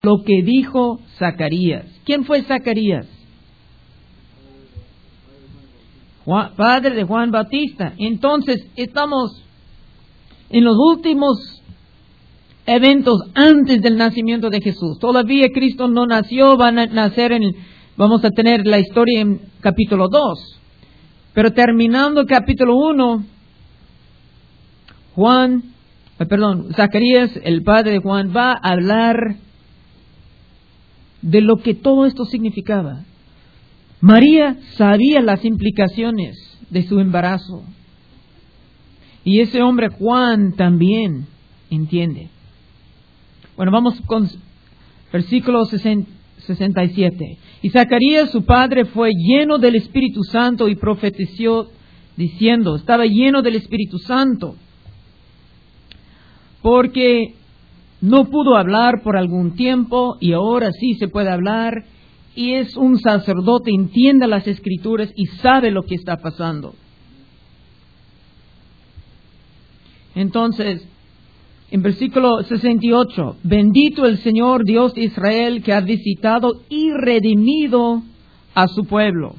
lo que dijo Zacarías. ¿Quién fue Zacarías? Padre de Juan Bautista. Entonces, estamos en los últimos eventos antes del nacimiento de Jesús. Todavía Cristo no nació, vamos a tener la historia en capítulo 2. Pero terminando el capítulo 1, Zacarías, el padre de Juan, va a hablar de lo que todo esto significaba. María sabía las implicaciones de su embarazo. Y ese hombre Juan también entiende. Bueno, vamos con versículo 67. Y Zacarías, su padre, fue lleno del Espíritu Santo y profetizó diciendo, estaba lleno del Espíritu Santo, porque no pudo hablar por algún tiempo y ahora sí se puede hablar, y es un sacerdote, entiende las Escrituras y sabe lo que está pasando. Entonces, en versículo 68, bendito el Señor Dios de Israel que ha visitado y redimido a su pueblo.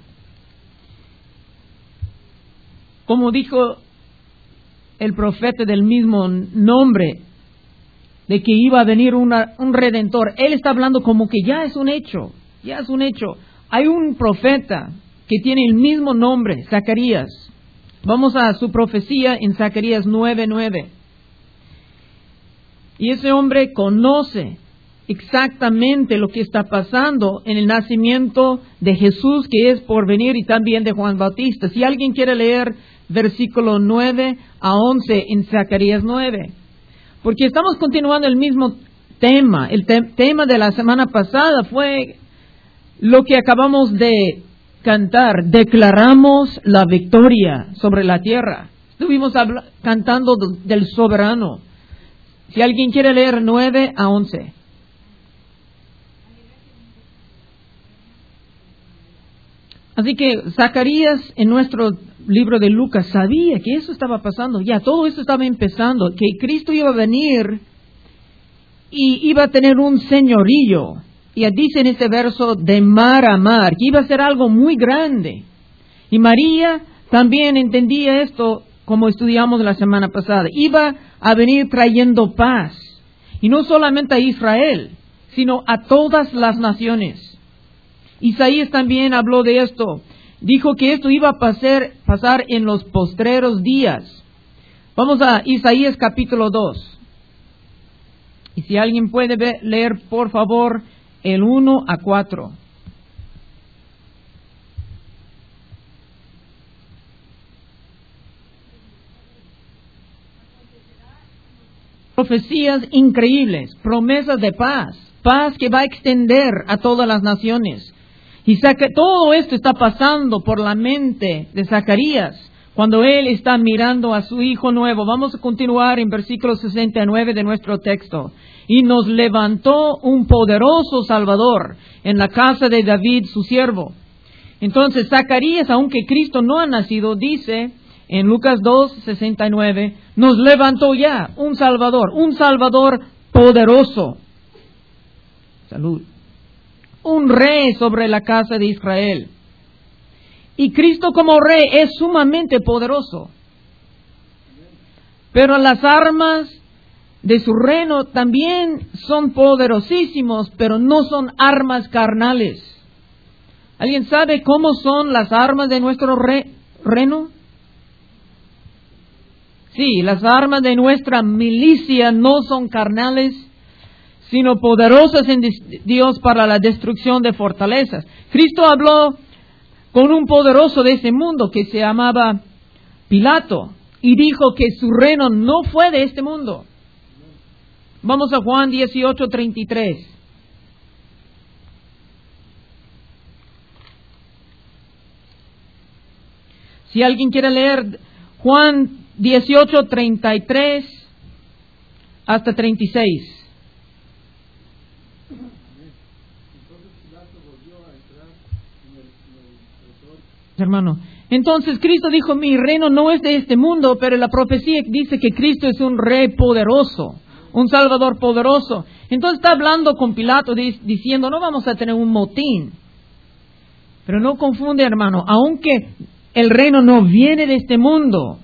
Como dijo el profeta del mismo nombre, de que iba a venir un redentor, él está hablando como que ya es un hecho. Hay un profeta que tiene el mismo nombre, Zacarías. Vamos a su profecía en Zacarías 9:9. Y ese hombre conoce exactamente lo que está pasando en el nacimiento de Jesús, que es por venir, y también de Juan Bautista. Si alguien quiere leer versículo 9 a 11 en Zacarías 9. Porque estamos continuando el mismo tema. El tema de la semana pasada fue lo que acabamos de cantar. Declaramos la victoria sobre la tierra. Estuvimos cantando del soberano. Si alguien quiere leer 9 a 11. Así que Zacarías en nuestro libro de Lucas sabía que eso estaba pasando. Ya todo eso estaba empezando. Que Cristo iba a venir y iba a tener un señorío. Y dice en este verso de mar a mar, que iba a ser algo muy grande. Y María también entendía esto, como estudiamos la semana pasada. Iba a venir trayendo paz. Y no solamente a Israel, sino a todas las naciones. Isaías también habló de esto. Dijo que esto iba a pasar en los postreros días. Vamos a Isaías capítulo 2. Y si alguien puede leer, por favor, el 1 a 4. Profecías increíbles, promesas de paz que va a extender a todas las naciones. Y todo esto está pasando por la mente de Zacarías cuando él está mirando a su hijo nuevo. Vamos a continuar en versículo 69 de nuestro texto. Y nos levantó un poderoso Salvador en la casa de David, su siervo. Entonces Zacarías, aunque Cristo no ha nacido, dice en Lucas 2:69, nos levantó ya un Salvador poderoso. Salud. Un rey sobre la casa de Israel. Y Cristo como rey es sumamente poderoso. Pero las armas de su reino también son poderosísimos, pero no son armas carnales. ¿Alguien sabe cómo son las armas de nuestro reino? Sí, las armas de nuestra milicia no son carnales, sino poderosas en Dios para la destrucción de fortalezas. Cristo habló con un poderoso de ese mundo que se llamaba Pilato y dijo que su reino no fue de este mundo. Vamos a Juan 18:33. Si alguien quiere leer Juan 18:33 hasta 36. Hermano, entonces Cristo dijo, mi reino no es de este mundo, pero la profecía dice que Cristo es un rey poderoso, un Salvador poderoso. Entonces está hablando con Pilato diciendo, no vamos a tener un motín. Pero no confunde, hermano, aunque el reino no viene de este mundo,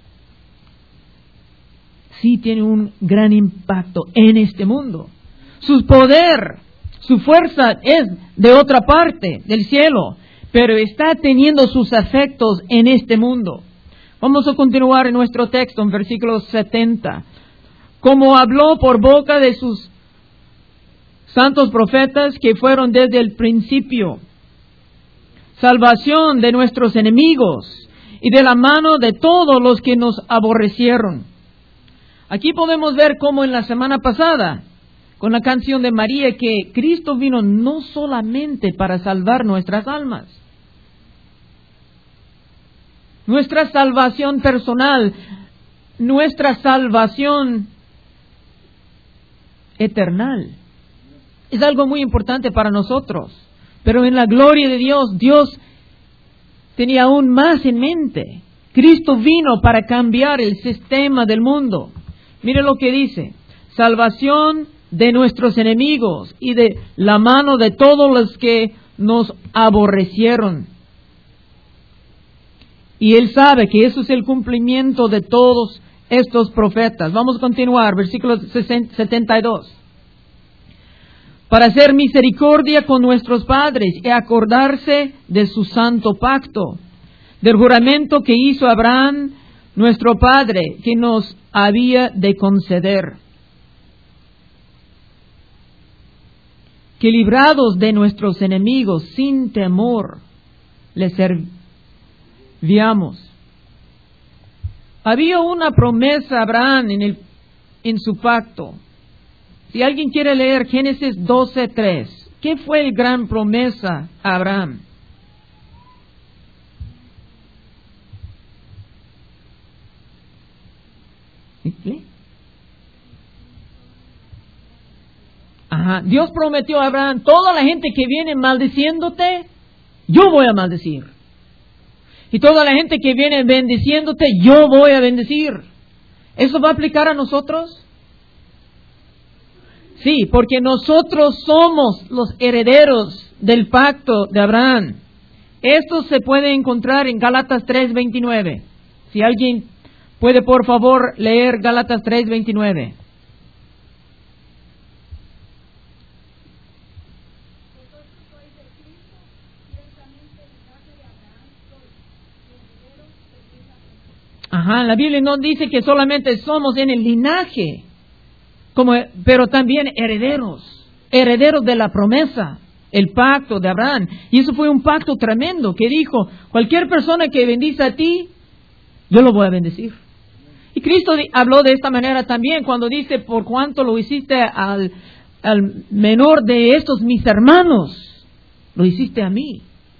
sí tiene un gran impacto en este mundo. Su poder, su fuerza es de otra parte del cielo, pero está teniendo sus efectos en este mundo. Vamos a continuar en nuestro texto, en versículo 70. Como habló por boca de sus santos profetas que fueron desde el principio, salvación de nuestros enemigos y de la mano de todos los que nos aborrecieron. Aquí podemos ver como en la semana pasada, con la canción de María, que Cristo vino no solamente para salvar nuestras almas, nuestra salvación personal, nuestra salvación eternal. Es algo muy importante para nosotros. Pero en la gloria de Dios, Dios tenía aún más en mente. Cristo vino para cambiar el sistema del mundo. Mire lo que dice: salvación de nuestros enemigos y de la mano de todos los que nos aborrecieron. Y Él sabe que eso es el cumplimiento de todos estos profetas. Vamos a continuar, versículo 72. Para hacer misericordia con nuestros padres y acordarse de su santo pacto, del juramento que hizo Abraham, nuestro padre, que nos había de conceder. Que librados de nuestros enemigos sin temor, les servíamos. Había una promesa a Abraham en su pacto. Si alguien quiere leer Génesis 12:3, ¿qué fue el gran promesa a Abraham? ¿Sí? Dios prometió a Abraham: toda la gente que viene maldiciéndote, yo voy a maldecir. Y toda la gente que viene bendiciéndote, yo voy a bendecir. ¿Eso va a aplicar a nosotros? Sí, porque nosotros somos los herederos del pacto de Abraham. Esto se puede encontrar en Gálatas 3:29. Si alguien puede, por favor, leer Gálatas 3:29. La Biblia no dice que solamente somos en el linaje, pero también herederos de la promesa, el pacto de Abraham. Y eso fue un pacto tremendo que dijo: cualquier persona que bendice a ti, yo lo voy a bendecir. Y Cristo habló de esta manera también cuando dice: por cuanto lo hiciste al menor de estos mis hermanos, lo hiciste a mí.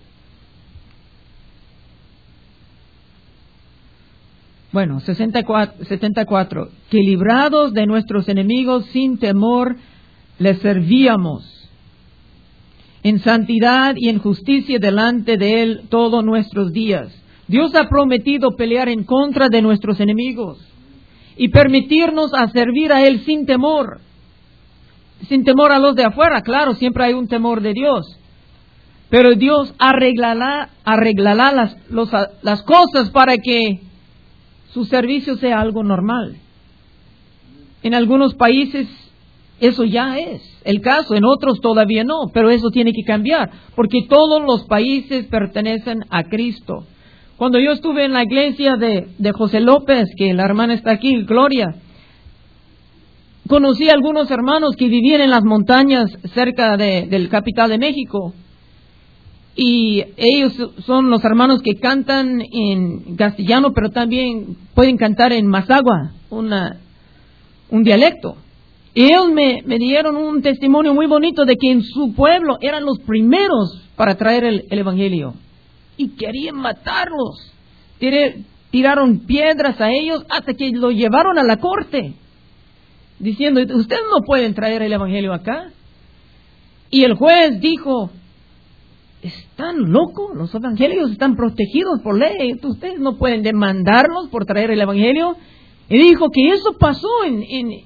Bueno, 74. Que librados de nuestros enemigos sin temor, les servíamos en santidad y en justicia delante de Él todos nuestros días. Dios ha prometido pelear en contra de nuestros enemigos y permitirnos a servir a Él sin temor. Sin temor a los de afuera, claro, siempre hay un temor de Dios. Pero Dios arreglará las cosas para que su servicio sea algo normal. En algunos países eso ya es el caso, en otros todavía no, pero eso tiene que cambiar, porque todos los países pertenecen a Cristo. Cuando yo estuve en la iglesia de José López, que la hermana está aquí, Gloria, conocí a algunos hermanos que vivían en las montañas cerca del capital de México. Y ellos son los hermanos que cantan en castellano, pero también pueden cantar en mazagua, un dialecto. Y ellos me dieron un testimonio muy bonito de que en su pueblo eran los primeros para traer el evangelio. Y querían matarlos. Tiraron piedras a ellos hasta que lo llevaron a la corte, diciendo: ustedes no pueden traer el evangelio acá. Y el juez dijo: están locos, los evangelios están protegidos por ley, ustedes no pueden demandarlos por traer el evangelio. Y dijo que eso pasó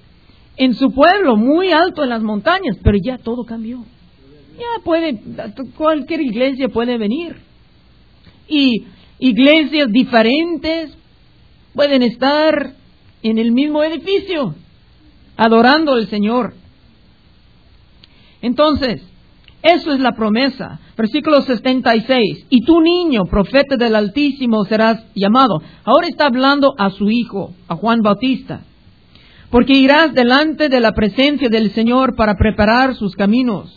en su pueblo, muy alto en las montañas, pero ya todo cambió. Ya cualquier iglesia puede venir. Y iglesias diferentes pueden estar en el mismo edificio, adorando al Señor. Entonces, eso es la promesa. Versículo 76. Y tú, niño, profeta del Altísimo, serás llamado. Ahora está hablando a su hijo, a Juan Bautista. Porque irás delante de la presencia del Señor para preparar sus caminos.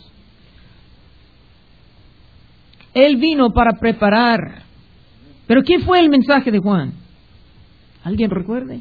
Él vino para preparar. Pero ¿qué fue el mensaje de Juan? ¿Alguien recuerde?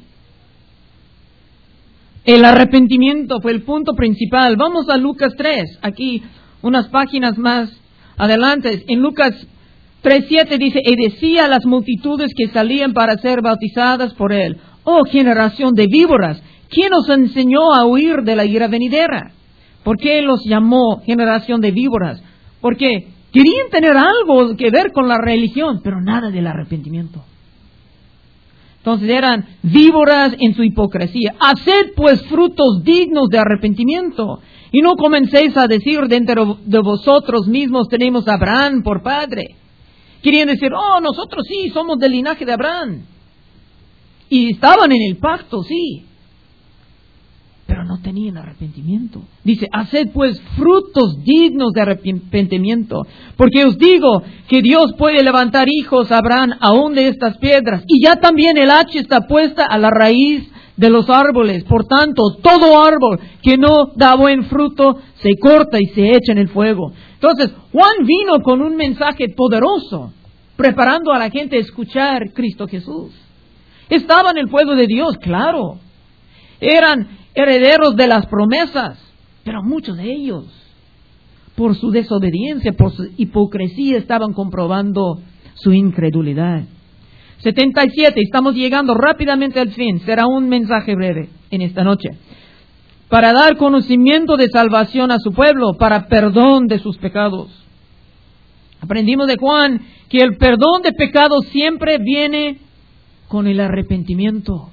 El arrepentimiento fue el punto principal. Vamos a Lucas 3, aquí unas páginas más adelante. En Lucas 3:7 dice, y decía a las multitudes que salían para ser bautizadas por él, oh generación de víboras, ¿quién os enseñó a huir de la ira venidera? ¿Por qué los llamó generación de víboras? Porque querían tener algo que ver con la religión, pero nada del arrepentimiento. Entonces eran víboras en su hipocresía. Haced pues frutos dignos de arrepentimiento. Y no comencéis a decir dentro de vosotros mismos tenemos a Abraham por padre. Querían decir, oh, nosotros sí, somos del linaje de Abraham. Y estaban en el pacto, sí. Pero no tenían arrepentimiento. Dice, haced pues frutos dignos de arrepentimiento. Porque os digo que Dios puede levantar hijos a Abraham aún de estas piedras. Y ya también el hacha está puesta a la raíz de los árboles. Por tanto, todo árbol que no da buen fruto se corta y se echa en el fuego. Entonces, Juan vino con un mensaje poderoso, preparando a la gente a escuchar Cristo Jesús. Estaban en el pueblo de Dios, claro. Eran herederos de las promesas, pero muchos de ellos, por su desobediencia, por su hipocresía, estaban comprobando su incredulidad. 77, estamos llegando rápidamente al fin, será un mensaje breve en esta noche. Para dar conocimiento de salvación a su pueblo, para perdón de sus pecados. Aprendimos de Juan que el perdón de pecados siempre viene con el arrepentimiento.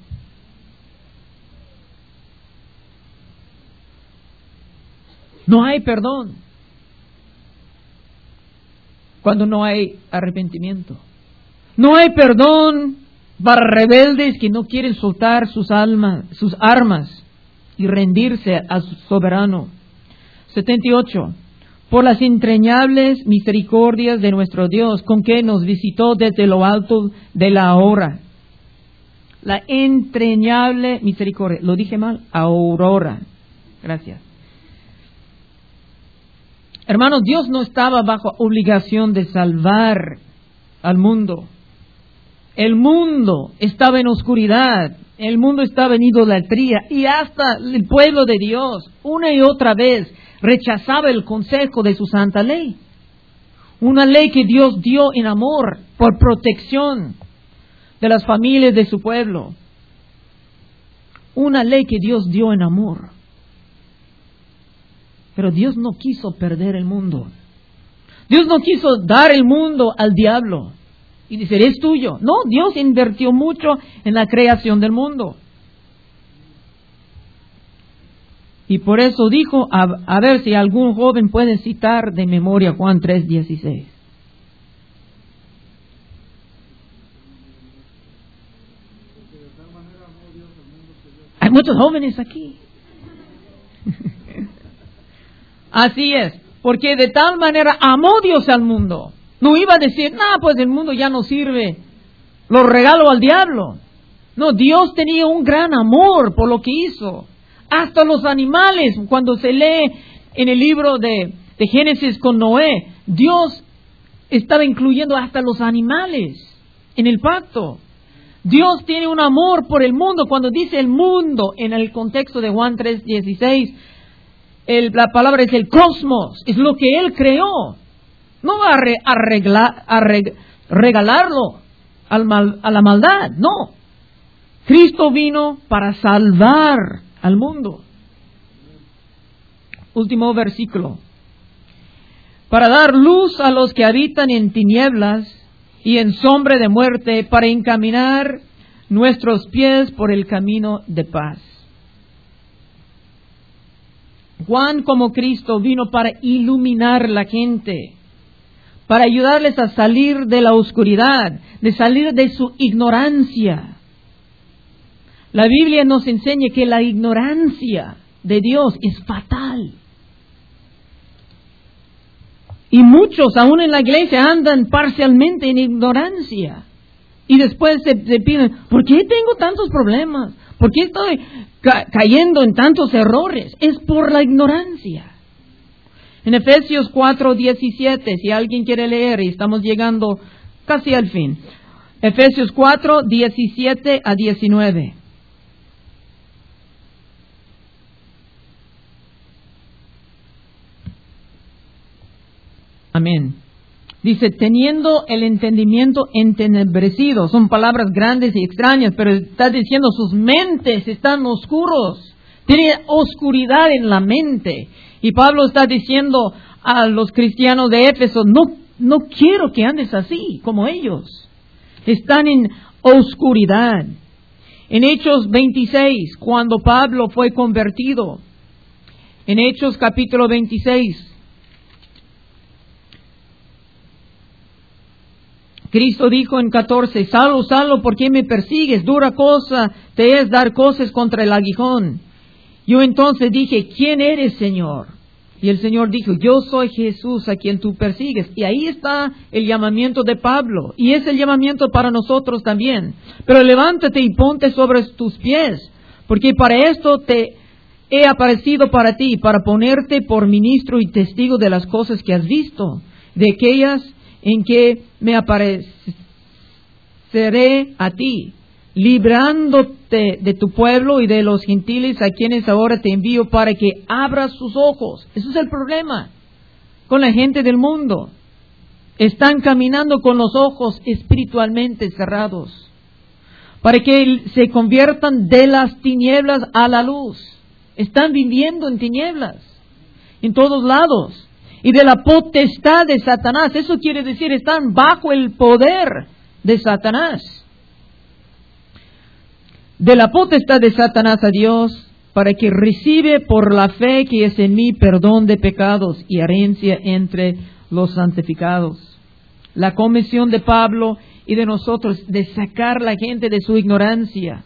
No hay perdón cuando no hay arrepentimiento. No hay perdón para rebeldes que no quieren soltar sus armas y rendirse a su soberano. 78. Por las entrañables misericordias de nuestro Dios, con que nos visitó desde lo alto de la hora. La entrañable misericordia. ¿Lo dije mal? Aurora. Gracias. Hermanos, Dios no estaba bajo obligación de salvar al mundo. El mundo estaba en oscuridad, el mundo estaba en idolatría y hasta el pueblo de Dios una y otra vez rechazaba el consejo de su santa ley. Una ley que Dios dio en amor por protección de las familias de su pueblo. Una ley que Dios dio en amor. Pero Dios no quiso perder el mundo. Dios no quiso dar el mundo al diablo y decir, es tuyo. No, Dios invirtió mucho en la creación del mundo. Y por eso dijo, a ver si algún joven puede citar de memoria Juan 3:16. Hay muchos jóvenes aquí. Así es, porque de tal manera amó Dios al mundo. No iba a decir, pues el mundo ya no sirve, lo regalo al diablo. No, Dios tenía un gran amor por lo que hizo. Hasta los animales, cuando se lee en el libro de Génesis con Noé, Dios estaba incluyendo hasta los animales en el pacto. Dios tiene un amor por el mundo. Cuando dice el mundo en el contexto de Juan 3:16, la palabra es el cosmos, es lo que Él creó. No va a regalarlo a la maldad, no. Cristo vino para salvar al mundo. Último versículo. Para dar luz a los que habitan en tinieblas y en sombra de muerte, para encaminar nuestros pies por el camino de paz. Juan como Cristo vino para iluminar la gente, para ayudarles a salir de la oscuridad, de salir de su ignorancia. La Biblia nos enseña que la ignorancia de Dios es fatal. Y muchos, aún en la iglesia, andan parcialmente en ignorancia. Y después se piden, ¿por qué tengo tantos problemas? ¿Por qué estoy cayendo en tantos errores? Es por la ignorancia. En Efesios 4:17, si alguien quiere leer, y estamos llegando casi al fin. Efesios 4:17-19. Amén. Dice, teniendo el entendimiento entenebrecido. Son palabras grandes y extrañas, pero está diciendo sus mentes están oscuros. Tiene oscuridad en la mente. Y Pablo está diciendo a los cristianos de Éfeso, no quiero que andes así como ellos. Están en oscuridad. En Hechos 26, cuando Pablo fue convertido, en Hechos capítulo 26, Cristo dijo en 14, Saulo, ¿por qué me persigues? Dura cosa te es dar cosas contra el aguijón. Yo entonces dije, ¿quién eres, Señor? Y el Señor dijo, yo soy Jesús a quien tú persigues. Y ahí está el llamamiento de Pablo. Y es el llamamiento para nosotros también. Pero levántate y ponte sobre tus pies, porque para esto te he aparecido para ti, para ponerte por ministro y testigo de las cosas que has visto, de aquellas en que me apareceré a ti, librándote de tu pueblo y de los gentiles a quienes ahora te envío para que abras sus ojos. Eso es el problema con la gente del mundo. Están caminando con los ojos espiritualmente cerrados, para que se conviertan de las tinieblas a la luz. Están viviendo en tinieblas, en todos lados. Y de la potestad de Satanás. Eso quiere decir, están bajo el poder de Satanás. De la potestad de Satanás a Dios, para que recibe por la fe que es en mí perdón de pecados y herencia entre los santificados. La comisión de Pablo y de nosotros de sacar la gente de su ignorancia.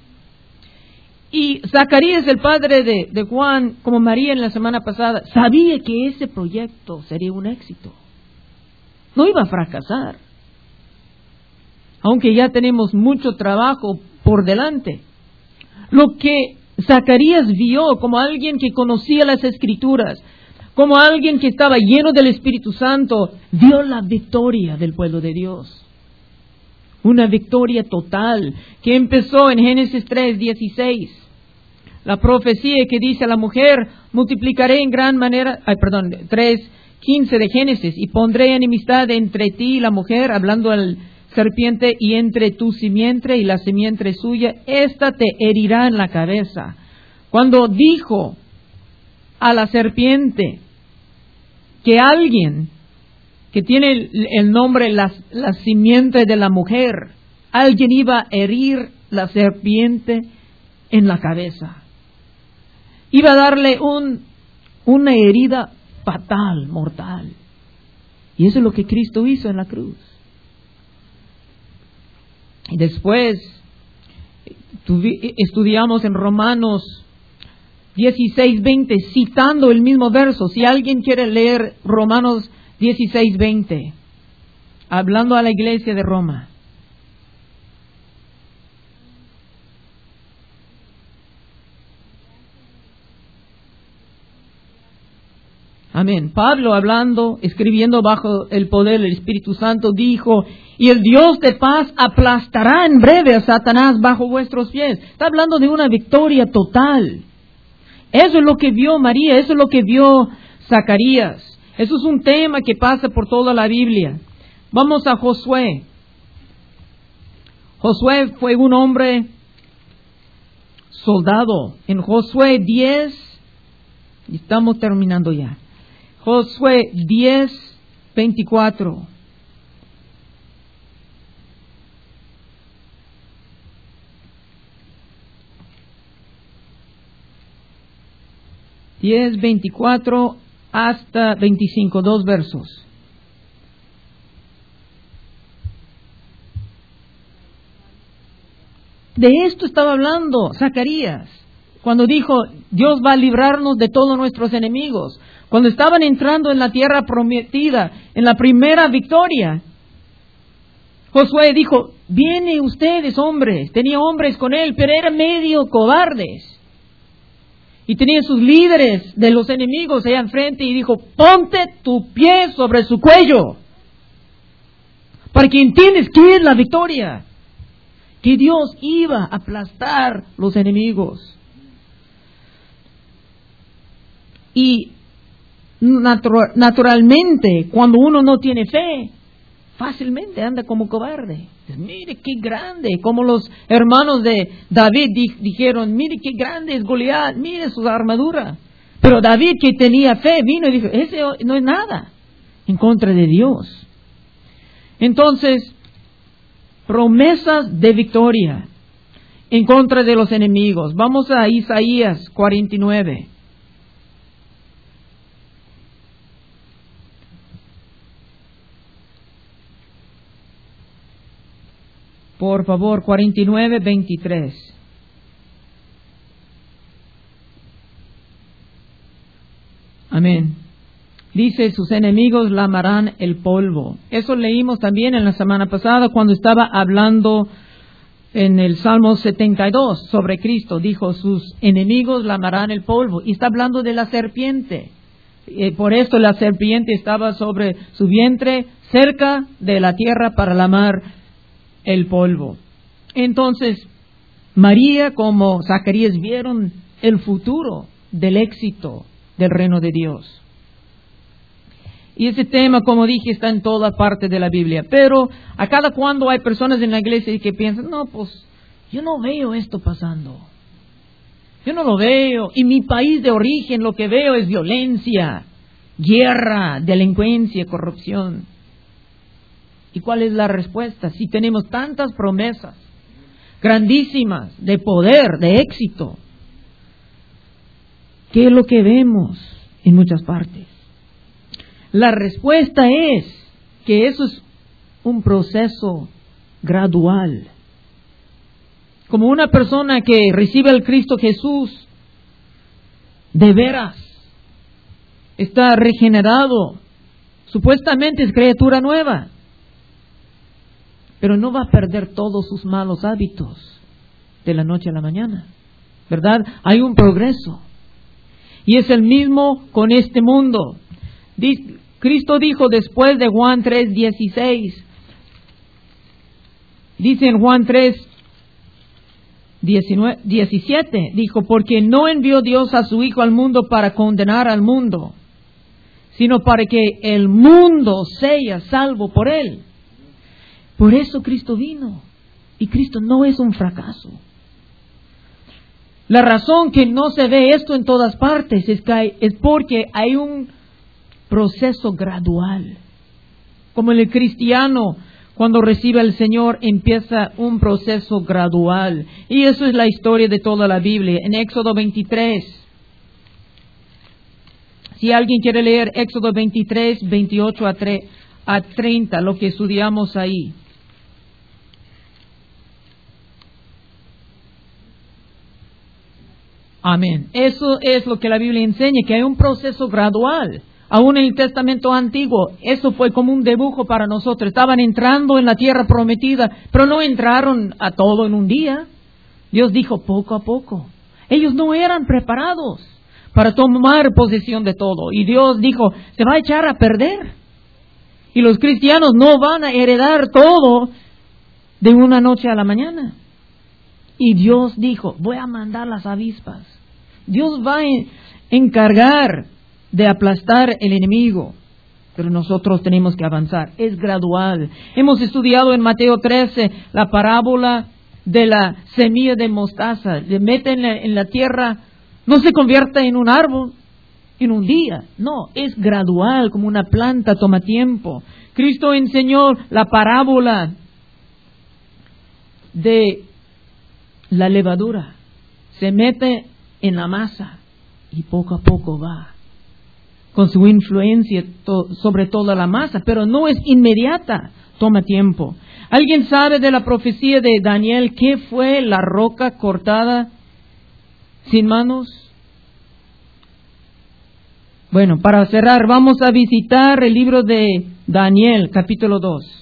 Y Zacarías, el padre de Juan, como María en la semana pasada, sabía que ese proyecto sería un éxito. No iba a fracasar. Aunque ya tenemos mucho trabajo por delante. Lo que Zacarías vio como alguien que conocía las Escrituras, como alguien que estaba lleno del Espíritu Santo, vio la victoria del pueblo de Dios. Una victoria total que empezó en Génesis 3:16. La profecía que dice a la mujer, multiplicaré en gran manera, 3:15 de Génesis, y pondré enemistad entre ti y la mujer, hablando al serpiente, y entre tu simiente y la simiente suya, ésta te herirá en la cabeza. Cuando dijo a la serpiente que alguien que tiene el nombre la simiente de la mujer, alguien iba a herir la serpiente en la cabeza. Iba a darle una herida fatal, mortal. Y eso es lo que Cristo hizo en la cruz. Y después estudiamos en Romanos 16:20, citando el mismo verso. Si alguien quiere leer Romanos 16:20, hablando a la iglesia de Roma. Amén. Pablo hablando, escribiendo bajo el poder del Espíritu Santo, dijo, y el Dios de paz aplastará en breve a Satanás bajo vuestros pies. Está hablando de una victoria total. Eso es lo que vio María, eso es lo que vio Zacarías. Eso es un tema que pasa por toda la Biblia. Vamos a Josué. Josué fue un hombre soldado. En Josué 10, y estamos terminando ya. Josué 10:24. 10, 24 hasta 25, 2 versos. De esto estaba hablando Zacarías, cuando dijo, Dios va a librarnos de todos nuestros enemigos. Cuando estaban entrando en la tierra prometida, en la primera victoria, Josué dijo, vienen ustedes hombres, tenía hombres con él, pero eran medio cobardes. Y tenía sus líderes de los enemigos allá enfrente y dijo, ponte tu pie sobre su cuello, para que entiendas qué es la victoria. Que Dios iba a aplastar los enemigos. Y naturalmente, cuando uno no tiene fe, fácilmente anda como cobarde. Mire qué grande, como los hermanos de David dijeron, mire qué grande es Goliat, mire su armadura. Pero David, que tenía fe, vino y dijo, ese no es nada en contra de Dios. Entonces, promesas de victoria en contra de los enemigos. Vamos a Isaías 49. Por favor, 49, 23. Amén. Dice, sus enemigos lamarán el polvo. Eso leímos también en la semana pasada cuando estaba hablando en el Salmo 72 sobre Cristo. Dijo, sus enemigos lamarán el polvo. Y está hablando de la serpiente. Por esto la serpiente estaba sobre su vientre, cerca de la tierra para lamar el polvo. Entonces, María como Zacarías vieron el futuro del éxito del reino de Dios. Y ese tema, como dije, está en toda parte de la Biblia. Pero a cada cuando hay personas en la iglesia que piensan, no, pues yo no veo esto pasando. Yo no lo veo. Y mi país de origen lo que veo es violencia, guerra, delincuencia, corrupción. ¿Y cuál es la respuesta? Si tenemos tantas promesas grandísimas de poder, de éxito, ¿qué es lo que vemos en muchas partes? La respuesta es que eso es un proceso gradual. Como una persona que recibe al Cristo Jesús, de veras, está regenerado, supuestamente es criatura nueva, pero no va a perder todos sus malos hábitos de la noche a la mañana, ¿verdad? Hay un progreso. Y es el mismo con este mundo. Cristo dijo después de Juan 3:16, dice en Juan 3:17, dijo, porque no envió Dios a su Hijo al mundo para condenar al mundo, sino para que el mundo sea salvo por él. Por eso Cristo vino. Y Cristo no es un fracaso. La razón que no se ve esto en todas partes es porque hay un proceso gradual. Como el cristiano, cuando recibe al Señor, empieza un proceso gradual. Y eso es la historia de toda la Biblia. En Éxodo 23. Si alguien quiere leer Éxodo 23, 28 a 30, lo que estudiamos ahí. Amén. Eso es lo que la Biblia enseña, que hay un proceso gradual. Aún en el Testamento Antiguo, eso fue como un dibujo para nosotros. Estaban entrando en la tierra prometida, pero no entraron a todo en un día. Dios dijo poco a poco. Ellos no eran preparados para tomar posesión de todo. Y Dios dijo, se va a echar a perder. Y los cristianos no van a heredar todo de una noche a la mañana. Y Dios dijo, voy a mandar las avispas. Dios va a encargar de aplastar el enemigo. Pero nosotros tenemos que avanzar. Es gradual. Hemos estudiado en Mateo 13 la parábola de la semilla de mostaza. Le meten en la tierra, no se convierte en un árbol en un día. No, es gradual, como una planta, toma tiempo. Cristo enseñó la parábola de la levadura. Se mete en la masa y poco a poco va con su influencia sobre toda la masa, pero no es inmediata, toma tiempo. ¿Alguien sabe de la profecía de Daniel qué fue la roca cortada sin manos? Bueno, para cerrar, vamos a visitar el libro de Daniel, capítulo 2.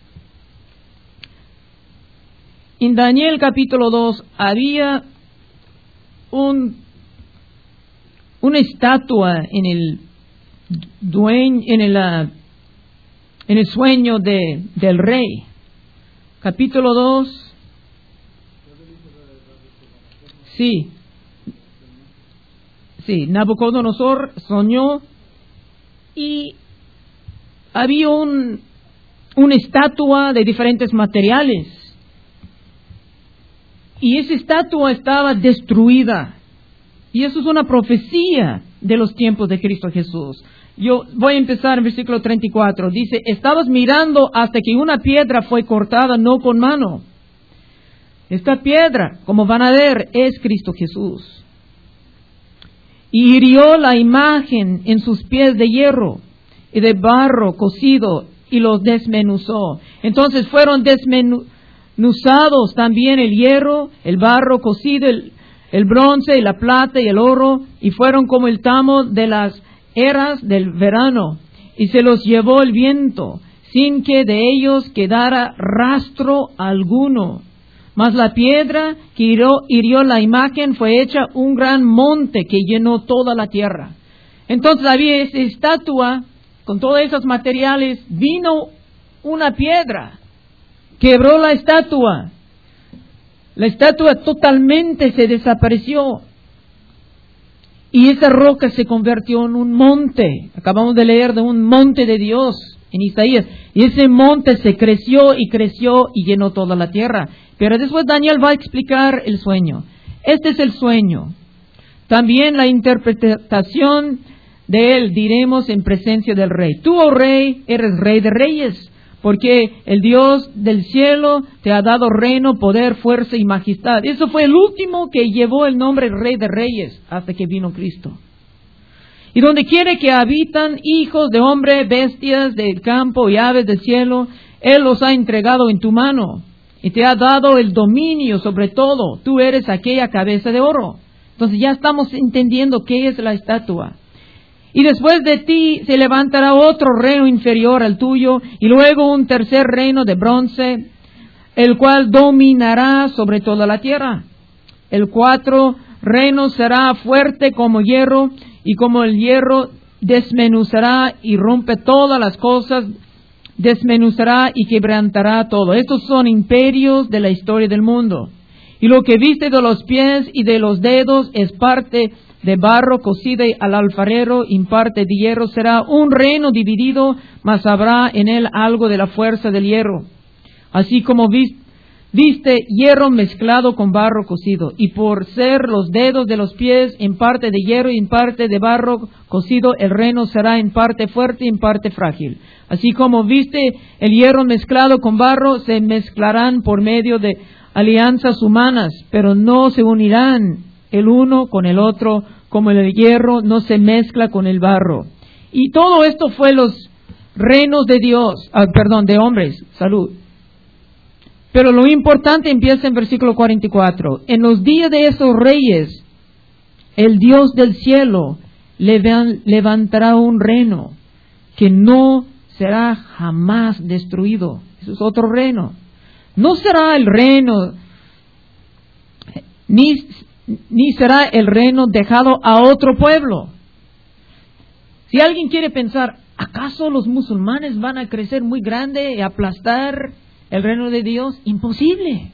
En Daniel capítulo 2 había una estatua en el sueño del rey. Capítulo 2. Sí, Nabucodonosor soñó y había una estatua de diferentes materiales. Y esa estatua estaba destruida. Y eso es una profecía de los tiempos de Cristo Jesús. Yo voy a empezar en versículo 34. Dice, estabas mirando hasta que una piedra fue cortada, no con mano. Esta piedra, como van a ver, es Cristo Jesús. Y hirió la imagen en sus pies de hierro y de barro cocido y los desmenuzó. Entonces fueron desmenuzados también el hierro, el barro cocido, el bronce y la plata y el oro, y fueron como el tamo de las eras del verano, y se los llevó el viento, sin que de ellos quedara rastro alguno. Mas la piedra que hirió la imagen fue hecha un gran monte que llenó toda la tierra. Entonces había esa estatua, con todos esos materiales, vino una piedra, quebró la estatua. La estatua totalmente se desapareció. Y esa roca se convirtió en un monte. Acabamos de leer de un monte de Dios en Isaías. Y ese monte se creció y llenó toda la tierra. Pero después Daniel va a explicar el sueño. Este es el sueño. También la interpretación de él diremos en presencia del rey. Tú, oh rey, eres rey de reyes. Porque el Dios del cielo te ha dado reino, poder, fuerza y majestad. Eso fue el último que llevó el nombre Rey de Reyes hasta que vino Cristo. Y donde quiere que habitan hijos de hombre, bestias del campo y aves del cielo, Él los ha entregado en tu mano. Y te ha dado el dominio sobre todo. Tú eres aquella cabeza de oro. Entonces ya estamos entendiendo qué es la estatua. Y después de ti se levantará otro reino inferior al tuyo, y luego un tercer reino de bronce, el cual dominará sobre toda la tierra. El cuarto reino será fuerte como hierro, y como el hierro desmenuzará y rompe todas las cosas, desmenuzará y quebrantará todo. Estos son imperios de la historia del mundo. Y lo que viste de los pies y de los dedos es parte de barro cocido al alfarero, en parte de hierro. Será un reino dividido, mas habrá en él algo de la fuerza del hierro. Así como viste hierro mezclado con barro cocido, y por ser los dedos de los pies en parte de hierro y en parte de barro cocido, el reino será en parte fuerte y en parte frágil. Así como viste el hierro mezclado con barro, se mezclarán por medio de alianzas humanas, pero no se unirán el uno con el otro, como el hierro no se mezcla con el barro. Y todo esto fue los reinos de Dios, de hombres, salud. Pero lo importante empieza en versículo 44. En los días de esos reyes, el Dios del cielo levantará un reino que no será jamás destruido. Eso es otro reino. No será el reino, ni será el reino dejado a otro pueblo. Si alguien quiere pensar, ¿acaso los musulmanes van a crecer muy grande y aplastar el reino de Dios? Imposible.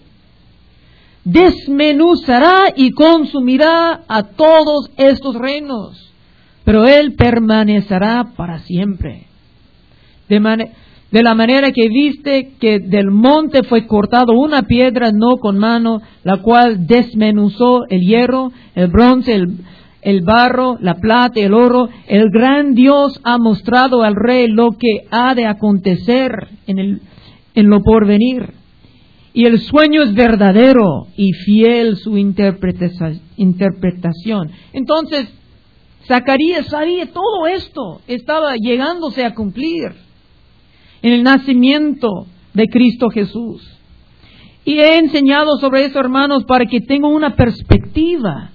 Desmenuzará y consumirá a todos estos reinos, pero Él permanecerá para siempre. De la manera que viste que del monte fue cortado una piedra no con mano, la cual desmenuzó el hierro, el bronce, el barro, la plata y el oro, el gran Dios ha mostrado al rey lo que ha de acontecer en lo porvenir. Y el sueño es verdadero y fiel su interpretación. interpretación. Entonces, Zacarías sabía todo esto, estaba llegándose a cumplir en el nacimiento de Cristo Jesús. Y he enseñado sobre eso, hermanos, para que tengan una perspectiva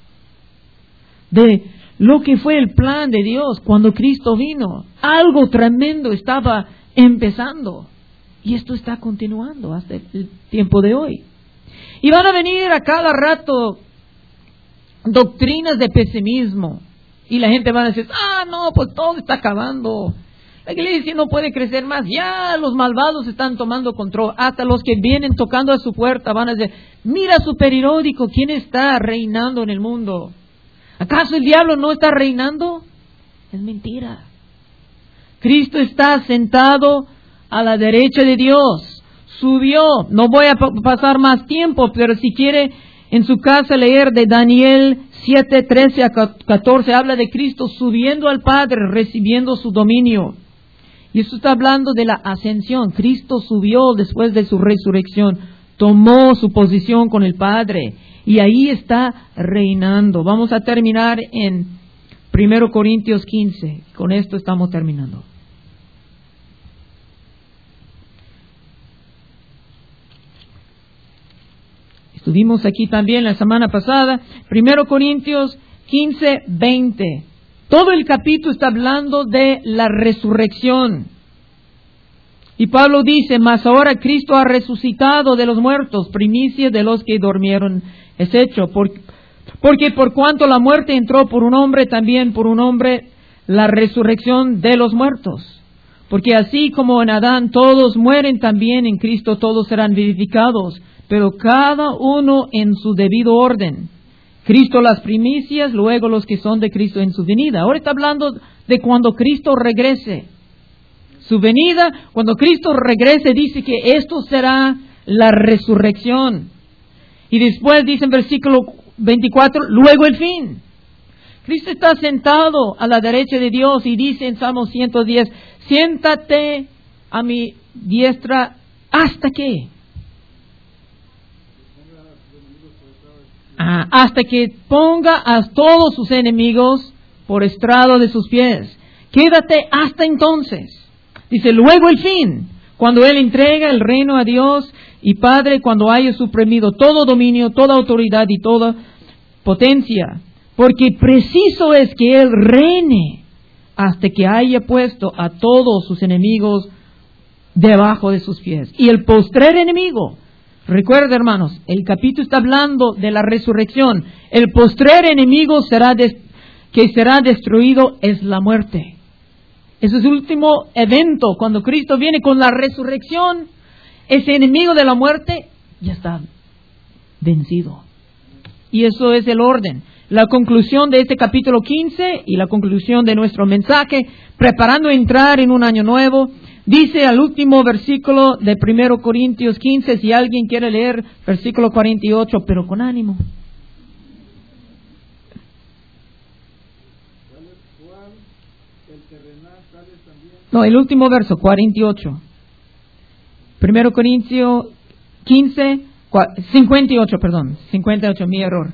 de lo que fue el plan de Dios cuando Cristo vino. Algo tremendo estaba empezando. Y esto está continuando hasta el tiempo de hoy. Y van a venir a cada rato doctrinas de pesimismo. Y la gente va a decir, no, pues todo está acabando. La iglesia no puede crecer más. Ya los malvados están tomando control. Hasta los que vienen tocando a su puerta van a decir, mira su periódico, ¿quién está reinando en el mundo? ¿Acaso el diablo no está reinando? Es mentira. Cristo está sentado a la derecha de Dios. Subió. No voy a pasar más tiempo, pero si quiere en su casa leer de Daniel 7, 13 a 14, habla de Cristo subiendo al Padre, recibiendo su dominio. Y esto está hablando de la ascensión. Cristo subió después de su resurrección, tomó su posición con el Padre y ahí está reinando. Vamos a terminar en 1 Corintios 15. Con esto estamos terminando. Estuvimos aquí también la semana pasada, 1 Corintios 15, 20. Todo el capítulo está hablando de la resurrección. Y Pablo dice, mas ahora Cristo ha resucitado de los muertos, primicia de los que durmieron es hecho. Porque por cuanto la muerte entró por un hombre, también por un hombre la resurrección de los muertos. Porque así como en Adán todos mueren, también en Cristo todos serán vivificados, pero cada uno en su debido orden. Cristo las primicias, luego los que son de Cristo en su venida. Ahora está hablando de cuando Cristo regrese. Su venida, cuando Cristo regrese, dice que esto será la resurrección. Y después dice en versículo 24, luego el fin. Cristo está sentado a la derecha de Dios y dice en Salmo 110, siéntate a mi diestra, ¿hasta qué? Hasta que ponga a todos sus enemigos por estrado de sus pies. Quédate hasta entonces. Dice, luego el fin, cuando Él entrega el reino a Dios y Padre, cuando haya suprimido todo dominio, toda autoridad y toda potencia. Porque preciso es que Él reine hasta que haya puesto a todos sus enemigos debajo de sus pies. Y el postrer enemigo, recuerda, hermanos, el capítulo está hablando de la resurrección. El postrer enemigo que será destruido es la muerte. Ese es el último evento. Cuando Cristo viene con la resurrección, ese enemigo de la muerte ya está vencido. Y eso es el orden. La conclusión de este capítulo 15 y la conclusión de nuestro mensaje, preparando a entrar en un año nuevo. Dice al último versículo de 1 Corintios 15, si alguien quiere leer versículo 48, pero con ánimo. No, el último verso, 48. 1 Corintios 15, 58, perdón, 58, mi error.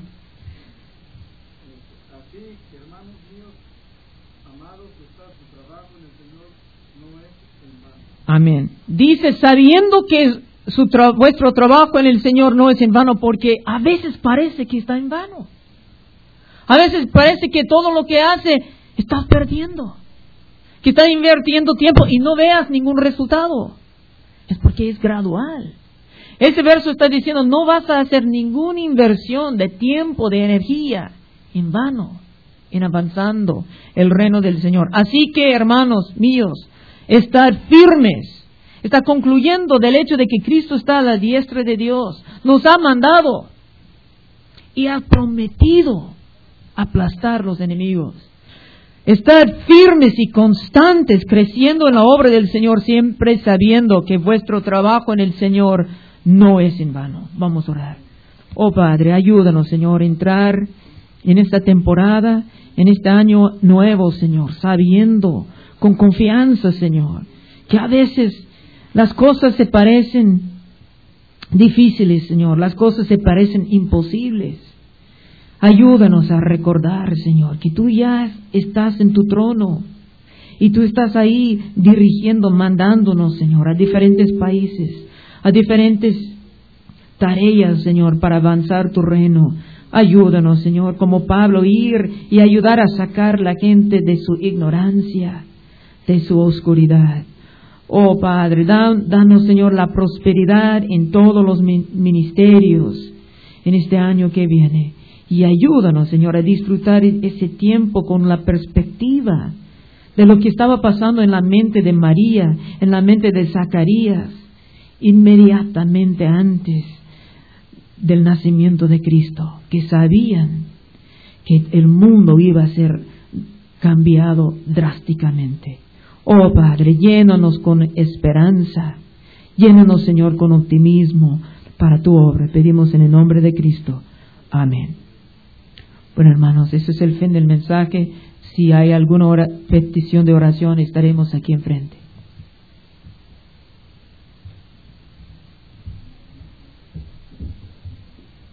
Así, hermanos míos, amados, su trabajo en el Señor no es en vano. Amén. Dice, sabiendo que vuestro trabajo en el Señor no es en vano, porque a veces parece que está en vano. A veces parece que todo lo que hace estás perdiendo, que estás invirtiendo tiempo y no veas ningún resultado. Es porque es gradual. Ese verso está diciendo, no vas a hacer ninguna inversión de tiempo, de energía, en vano, en avanzando el reino del Señor. Así que, hermanos míos, estad firmes. Está concluyendo del hecho de que Cristo está a la diestra de Dios. Nos ha mandado y ha prometido aplastar los enemigos. Estad firmes y constantes, creciendo en la obra del Señor, siempre sabiendo que vuestro trabajo en el Señor no es en vano. Vamos a orar. Oh Padre, ayúdanos, Señor, a entrar en esta temporada, en este año nuevo, Señor, sabiendo, con confianza, Señor, que a veces las cosas se parecen difíciles, Señor, las cosas se parecen imposibles. Ayúdanos a recordar, Señor, que tú ya estás en tu trono y tú estás ahí dirigiendo, mandándonos, Señor, a diferentes países, a diferentes tareas, Señor, para avanzar tu reino. Ayúdanos, Señor, como Pablo, ir y ayudar a sacar la gente de su ignorancia, de su oscuridad. Oh Padre, danos, Señor, la prosperidad en todos los ministerios en este año que viene. Y ayúdanos, Señor, a disfrutar ese tiempo con la perspectiva de lo que estaba pasando en la mente de María, en la mente de Zacarías, inmediatamente antes del nacimiento de Cristo, que sabían que el mundo iba a ser cambiado drásticamente. Oh Padre, llénanos con esperanza, llénanos, Señor, con optimismo para tu obra. Pedimos en el nombre de Cristo. Amén. Bueno, hermanos, ese es el fin del mensaje. Si hay alguna petición de oración, estaremos aquí enfrente.